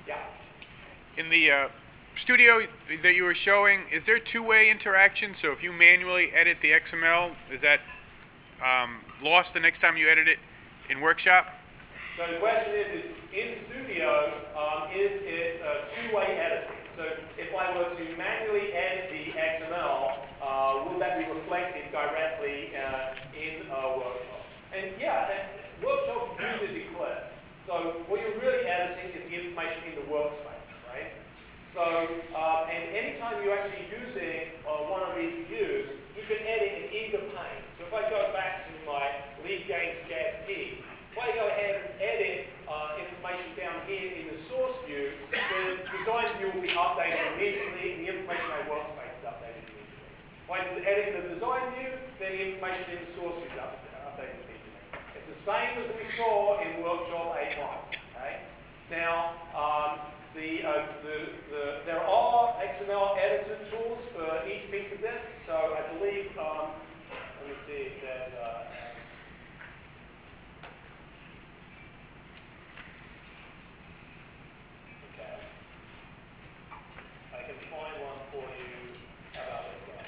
Yeah. In the studio that you were showing, is there two-way interaction? So if you manually edit the XML, is that lost the next time you edit it in Workshop? So the question is in Studio, is it two-way editing? So if I were to manually edit the XML, will that be reflected directly in Workshop? And yeah, Workshop uses Eclipse. So what you're really editing is the information in the workspace, right? So, and anytime you're actually using one of these views, you can edit in either pane. So if I go back to my lead gains JSP, if I go ahead and edit information down here in the source view, the design view will be updated immediately, and the information in my workspace is updated immediately. If I edit in the design view, then the information in the source view is updated immediately. It's the same as we saw in Workshop 8.1. Okay? Now, there are XML editor tools for each piece of this. So I believe, let me see, there's okay. I can find one for you. How about this guy?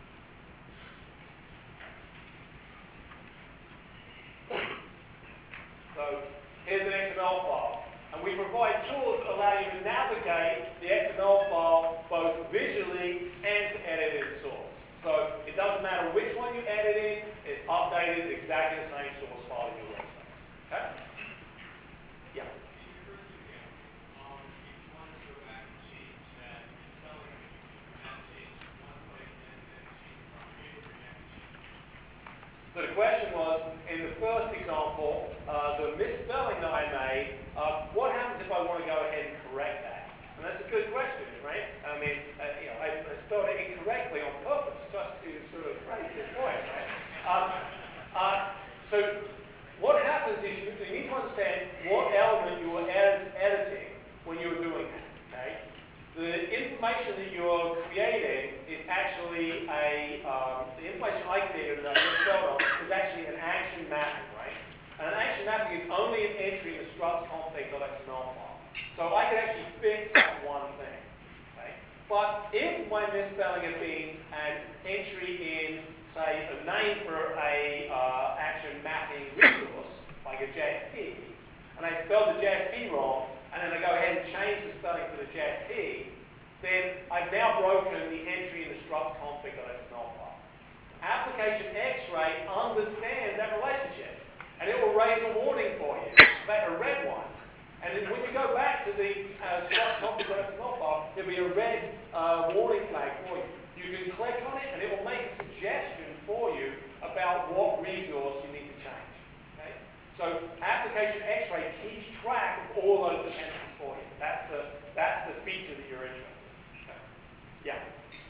So here's an XML file. And we provide tools that allow you to navigate the XML file both visually and to edit it in source. So it doesn't matter which one you edit in, it's updated exactly the same source file in your workspace. Okay? Yeah. So the question was, in the first example, the misspelling that I made, what happens if I want to go ahead and correct that? And that's a good question, right? I mean, I spelled it incorrectly on purpose, just to sort of raise this point, right? So what happens is you need to understand what element you are editing when you're doing that, okay? The information that you're creating is actually the information I created that I misspelled on is actually an action mapping, right? And an action mapping is only an entry in the structs config.xml file. So I can actually fix that one thing, okay? But if my misspelling had been an entry in, say, a name for a action mapping resource, like a JSP, and I spelled the JSP wrong, and then I go ahead and change the spelling for the JSP, then I've now broken the entry in the structs config.xml file. Application X-ray understands that relationship, and it will raise a warning for you, a red one. And then when you go back to the structs config.xml file, there'll be a red warning flag for you. You can click on it, and it will make a suggestion for you about what resource you need to change. Okay? So application X-ray keeps track of all those dependencies for you. That's the feature that you're interested in. Okay. Yeah.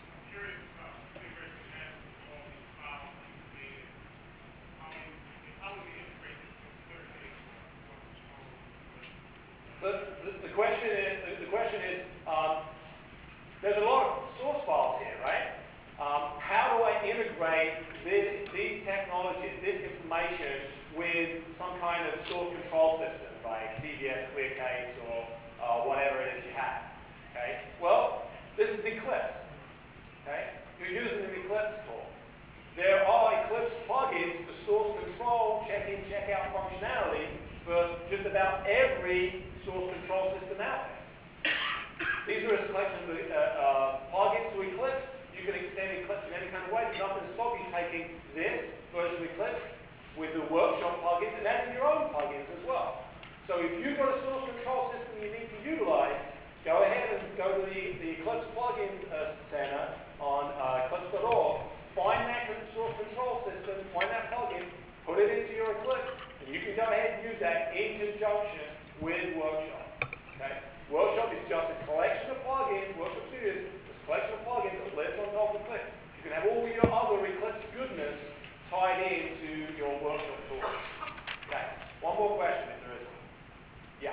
The question is there's a lot of source files here, right? How do I integrate these technologies, this information, with some kind of source control system, like CVS, ClearCase, or whatever it is you have? Okay. Well, this is Eclipse. Okay. You're using an Eclipse tool. There are Eclipse plugins for source control, check-in, check-out functionality for just about every source control system out there. These are a selection of plugins to Eclipse. You can extend Eclipse in any kind of way. There's nothing to stop you taking this version of Eclipse with the Workshop plugins and adding your own plugins as well. So if you've got a source control system you need to utilize, go ahead and go to the Eclipse plugin center on eclipse.org, find that source control system, find that plugin, put it into your Eclipse, and you can go ahead and use that in conjunction with Workshop. Okay? Workshop is just a collection of plugins. Workshop Studio is a collection of plugins that lives on top of Eclipse. You can have all your other Eclipse goodness tied into your Workshop tools. Okay. One more question if there is one. Yeah.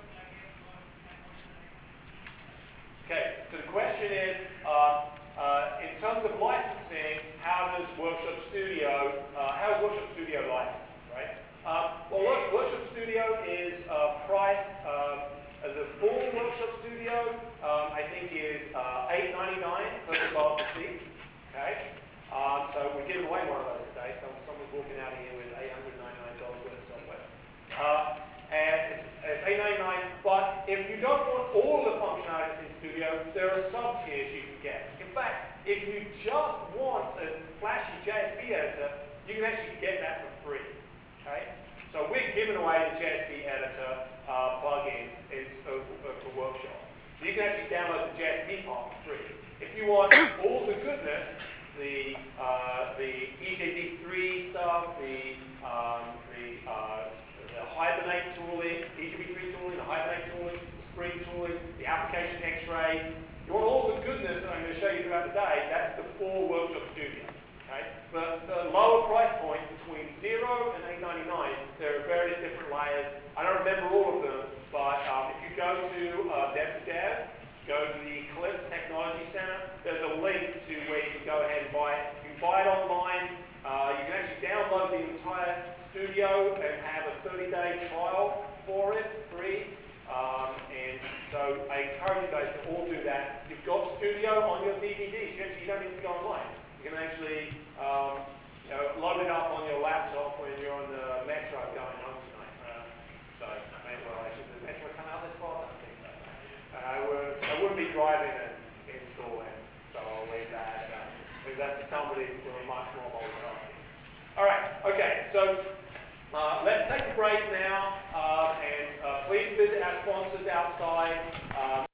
Okay, so the question is, if you don't want all the functionalities in Studio, there are sub-tiers you can get. In fact, if you just want a flashy JSP editor, you can actually get that for free. Okay? So we're giving away the JSP editor plugins for Workshop. So you can actually download the JSP part for free. If you want all the goodness, the EJB3 stuff, the Hibernate tooling, EJB3 tooling, the Hibernate tooling, the Spring tooling, the application X-ray. You want all the goodness that I'm going to show you throughout the day, that's the full Workshop Studio. Okay? But the lower price point between $0 and $8.99, there are various different layers. I don't remember all of them, but if you go to Dev2Dev, go to the Eclipse Technology Center, there's a link to where you can go ahead and buy it. You can buy it online. You can actually download the entire studio and have a 30-day trial for it, free. And so I encourage you guys to all do that. You've got Studio on your DVDs. You don't need to go online. You can actually load it up on your laptop when you're on the metro going home tonight. So maybe did the metro come out this far? I don't think so. I wouldn't be driving and installing, so I'll leave that. Leave that to somebody who's doing much more multitasking. All right. Okay. So let's take a break now, and please visit our sponsors outside.